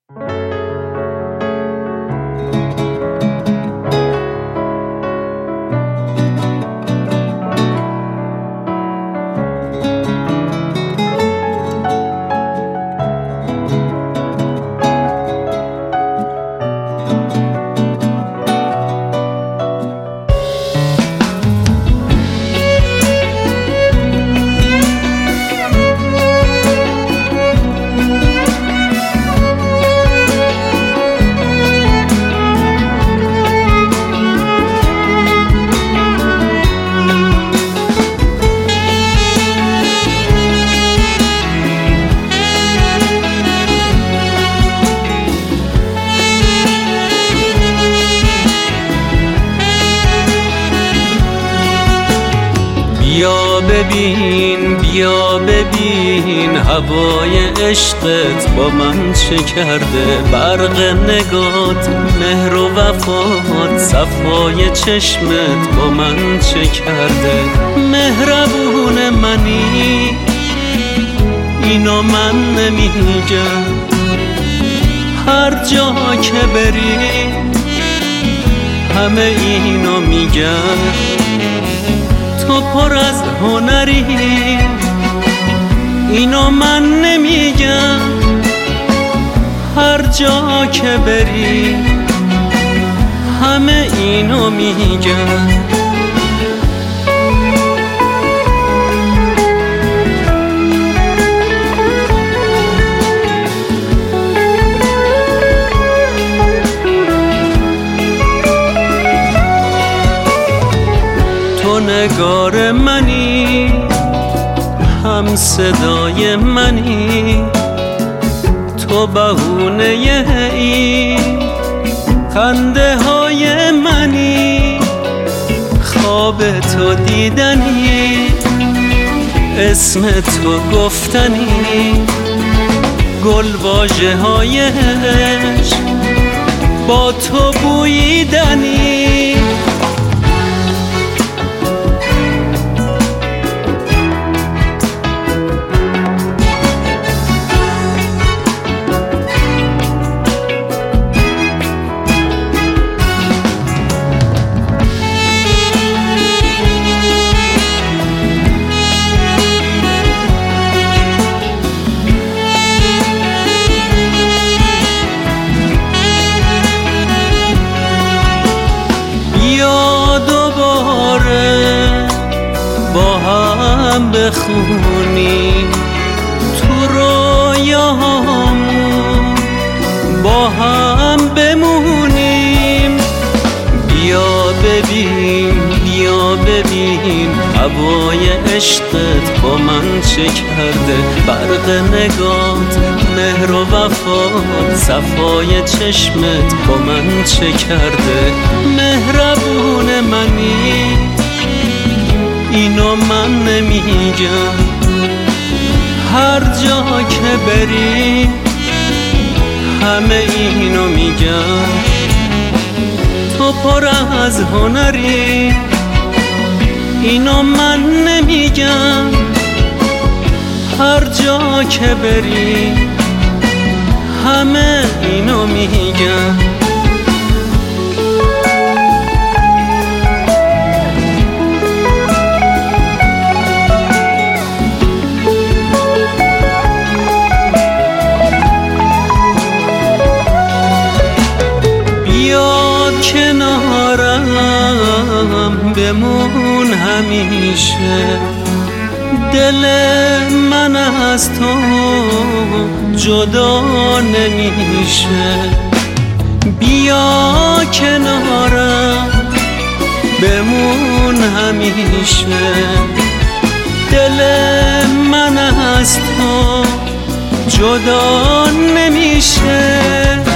بیا ببین هوای عشقت با من چه کرده. برق نگات، مهر و وفات، صفای چشمت با من چه کرده. مهربون منی، اینو من نمیگم، هر جا که بری همه اینو میگن. تو پر از هنری، اینو من نمیگم، هر جا که بری همه اینو میگن. تو نگار منی، هم صدای منی، تو بهونه این خنده های منی. خواب تو دیدنی، اسم تو گفتنی، گل واژه های عشق با تو بویدنی. با هم بخونیم تو رویاهامون، با هم بمونیم. بیا ببین هوای عشقت با من چه کرده. برق نگات، مهر و وفات، صفای چشمت با من چه کرده. مهربون منی، اینو من نمیگم، هر جا که بری همه اینو میگن. تو پر از هنری، اینو من نمیگم، هر جا که بری همه اینو میگن. کنارم بمون همیشه، دل من از تو جدا نمیشه. بیا کنارم بمون همیشه، دل من از تو جدا نمیشه.